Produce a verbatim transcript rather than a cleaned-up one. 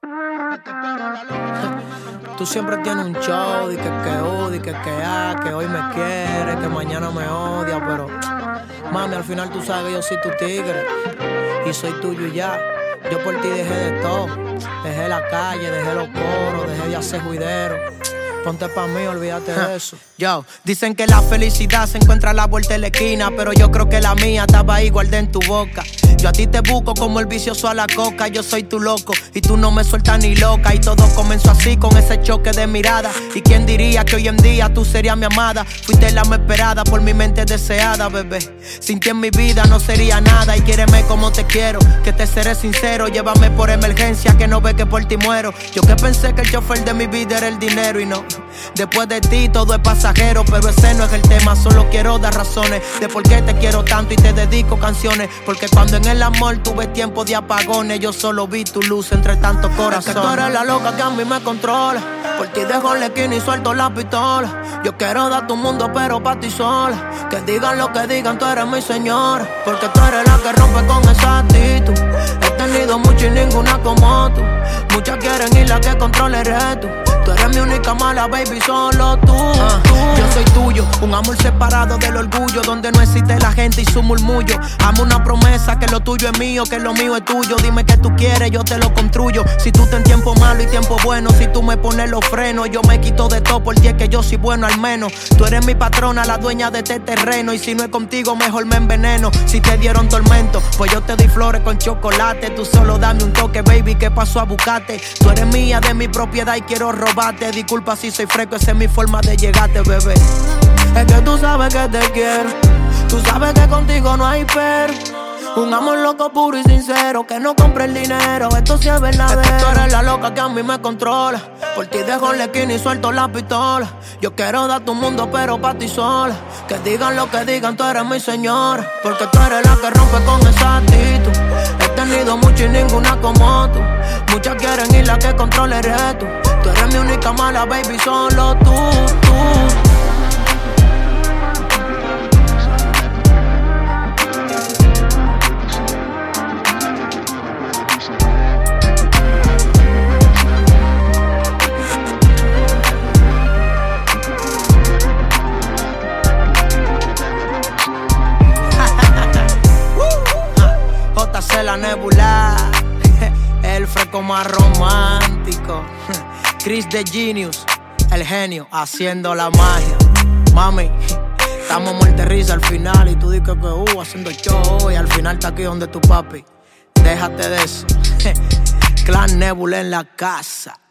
Tú siempre tienes un show, di que que oh, di que que ah, que hoy me quiere, que mañana me odia, pero mami, al final tú sabes que yo soy tu tigre y soy tuyo y ya. Yo por ti dejé de todo, dejé la calle, dejé los coros, dejé de hacer juidero. Ponte pa' mí, olvídate de eso. Yo, dicen que la felicidad se encuentra a la vuelta de la esquina, pero yo creo que la mía estaba ahí guardada en tu boca. Yo a ti te busco como el vicioso a la coca. Yo soy tu loco y tú no me sueltas ni loca. Y todo comenzó así con ese choque de mirada. Y quién diría que hoy en día tú serías mi amada. Fuiste la más esperada por mi mente deseada, bebé. Sin ti en mi vida no sería nada. Y quiéreme como te quiero, que te seré sincero. Llévame por emergencia, que no ve que por ti muero. Yo que pensé que el chofer de mi vida era el dinero y no. Después de ti todo es pasajero, pero ese no es el tema. Solo quiero dar razones de por qué te quiero tanto y te dedico canciones. Porque cuando en el amor tuve tiempo de apagones, yo solo vi tu luz entre tantos corazones. Es que tú eres la loca que a mí me controla. Por ti dejo la esquina y suelto la pistola. Yo quiero dar tu mundo pero pa' ti sola. Que digan lo que digan, tú eres mi señora. Porque tú eres la que rompe con esa actitud. He tenido mucho y ninguna como tú. Muchas quieren y la que controla eres tú. Tú eres mi única mala, baby, solo tú, uh, tú. Yo soy tuyo, un amor separado del orgullo, donde no existe la gente y su murmullo. Amo una promesa, que lo tuyo es mío, que lo mío es tuyo. Dime que tú quieres, yo te lo construyo. Si tú ten tiempo malo y tiempo bueno, si tú me pones los frenos, yo me quito de todo por ti, es que yo soy bueno al menos. Tú eres mi patrona, la dueña de este terreno. Y si no es contigo, mejor me enveneno. Si te dieron tormento, pues yo te doy flores con chocolate. Tú solo dame un toque, baby, que paso a buscarte. Tú eres mía, de mi propiedad y quiero robar. Disculpa si soy fresco, esa es mi forma de llegarte, bebé. Es que tú sabes que te quiero, tú sabes que contigo no hay pero. Un amor loco, puro y sincero, que no compre el dinero, esto sí es verdadero. Es que tú eres la loca que a mí me controla. Por ti dejo la esquina y suelto la pistola. Yo quiero dar tu mundo pero pa' ti sola. Que digan lo que digan, tú eres mi señora. Porque tú eres la que rompe con esa actitud. He tenido mucho y ninguna como tú. Muchas quieren y la que controla eres tú. Tú eres mi única mala, baby, solo tú, tú. J C la Nebula, el fresco más romántico. Chris the Genius, el genio, haciendo la magia. Mami, estamos muerte risa al final. Y tú dices que uh, haciendo show. Y al final está aquí donde tu papi. Déjate de eso. Clan Nebula en la casa.